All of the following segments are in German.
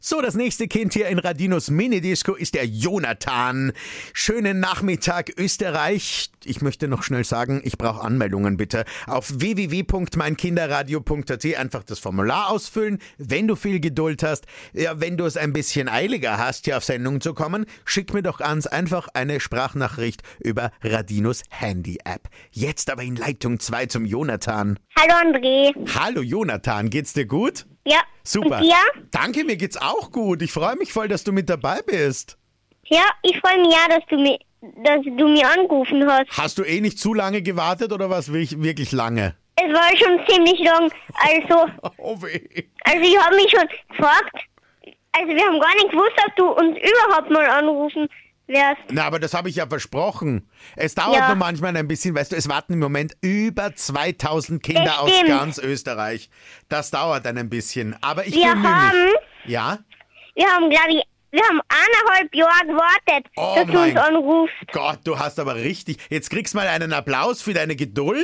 So, das nächste Kind hier in Radinos Minidisco ist der Jonathan. Schönen Nachmittag, Österreich. Ich möchte noch schnell sagen, ich brauche Anmeldungen bitte. Auf www.meinkinderradio.at einfach das Formular ausfüllen. Wenn du viel Geduld hast, ja, wenn du es ein bisschen eiliger hast, hier auf Sendung zu kommen, schick mir doch ganz einfach eine Sprachnachricht über Radinos Handy-App. Jetzt aber in Leitung 2 zum Jonathan. Hallo André. Hallo Jonathan, geht's dir gut? Ja. Super. Und dir? Danke, mir geht's auch gut. Ich freue mich voll, dass du mit dabei bist. Ja, ich freue mich ja, dass du mir angerufen hast. Hast du nicht zu lange gewartet oder was wirklich lange? Es war schon ziemlich lang. Oh weh. Also ich habe mich schon gefragt. Also wir haben gar nicht gewusst, ob du uns überhaupt mal anrufen wirst. Na, aber das habe ich ja versprochen. Es dauert nur manchmal ein bisschen, weißt du, es warten im Moment über 2000 Kinder aus ganz Österreich. Das dauert dann ein bisschen, aber ich bemühe mich. Ja? Wir haben 1,5 Jahre gewartet, dass du uns anrufst. Gott, du hast aber richtig... Jetzt kriegst du mal einen Applaus für deine Geduld.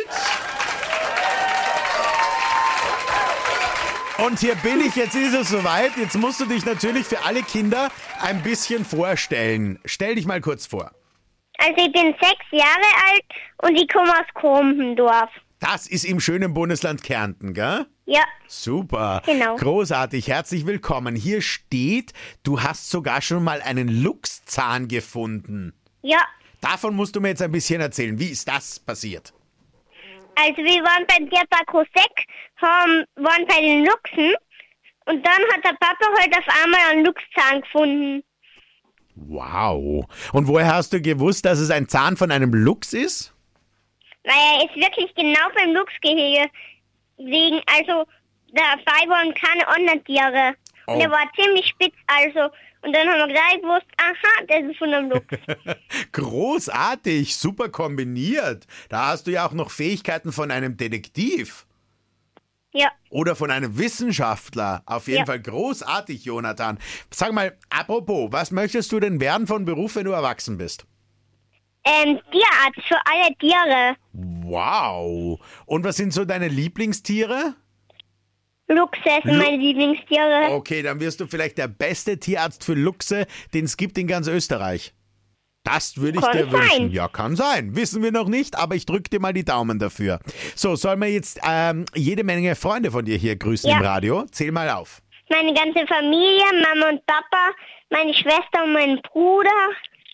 Und hier bin ich, jetzt ist es soweit. Jetzt musst du dich natürlich für alle Kinder ein bisschen vorstellen. Stell dich mal kurz vor. Also ich bin 6 Jahre alt und ich komme aus Krompendorf. Das ist im schönen Bundesland Kärnten, gell? Ja. Super. Genau. Großartig, herzlich willkommen. Hier steht, du hast sogar schon mal einen Luchszahn gefunden. Ja. Davon musst du mir jetzt ein bisschen erzählen. Wie ist das passiert? Also wir waren beim Tierpark Kosek, waren bei den Luchsen und dann hat der Papa halt auf einmal einen Luchszahn gefunden. Wow. Und woher hast du gewusst, dass es ein Zahn von einem Luchs ist? Weil er ist wirklich genau beim Luchsgehege. Also dabei waren keine anderen Tiere. Oh. Und er war ziemlich spitz, also. Und dann haben wir gleich gewusst, aha, das ist von einem Luchs. Großartig, super kombiniert. Da hast du ja auch noch Fähigkeiten von einem Detektiv. Ja. Oder von einem Wissenschaftler. Auf jeden Fall großartig, Jonathan. Sag mal, apropos, was möchtest du denn werden von Beruf, wenn du erwachsen bist? Tierarzt für alle Tiere. Wow. Und was sind so deine Lieblingstiere? Luchse sind meine Lieblingstiere. Okay, dann wirst du vielleicht der beste Tierarzt für Luchse, den es gibt in ganz Österreich. Das würde ich dir wünschen. Ja, kann sein. Wissen wir noch nicht, aber ich drücke dir mal die Daumen dafür. So, sollen wir jetzt jede Menge Freunde von dir hier grüßen im Radio? Zähl mal auf. Meine ganze Familie, Mama und Papa, meine Schwester und mein Bruder.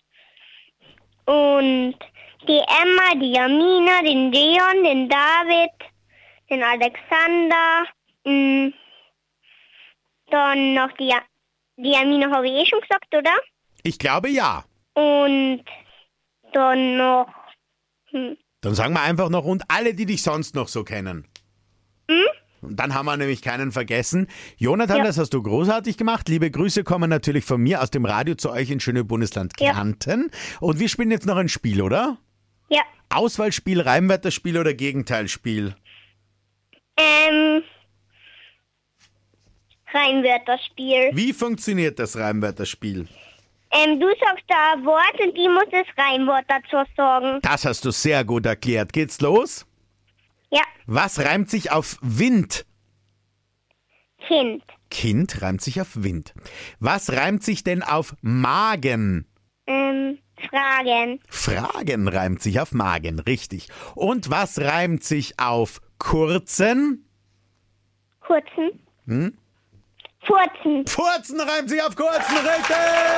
Und die Emma, die Jamina, den Leon, den David, den Alexander. Dann noch die Jamina habe ich schon gesagt, oder? Ich glaube ja. Und dann noch... Dann sagen wir einfach noch, und alle, die dich sonst noch so kennen. Und dann haben wir nämlich keinen vergessen. Jonathan, das hast du großartig gemacht. Liebe Grüße kommen natürlich von mir aus dem Radio zu euch in schöne Bundesland Kärnten. Und wir spielen jetzt noch ein Spiel, oder? Ja. Auswahlspiel, Reimwörterspiel oder Gegenteilspiel? Reimwörterspiel. Wie funktioniert das Reimwörterspiel? Du sagst da ein Wort und ich muss das Reimwort dazu sagen. Das hast du sehr gut erklärt. Geht's los? Ja. Was reimt sich auf Wind? Kind. Kind reimt sich auf Wind. Was reimt sich denn auf Magen? Fragen. Fragen reimt sich auf Magen, richtig. Und was reimt sich auf kurzen? Kurzen. Furzen. Furzen reimt sich auf kurzen, richtig!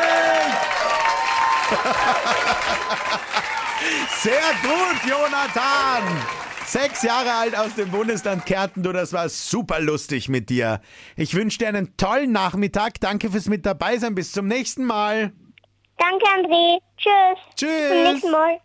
Sehr gut, Jonathan! 6 Jahre alt aus dem Bundesland Kärnten, du, das war super lustig mit dir. Ich wünsche dir einen tollen Nachmittag. Danke fürs mit dabei sein. Bis zum nächsten Mal. Danke, André. Tschüss. Tschüss. Bis zum nächsten Mal.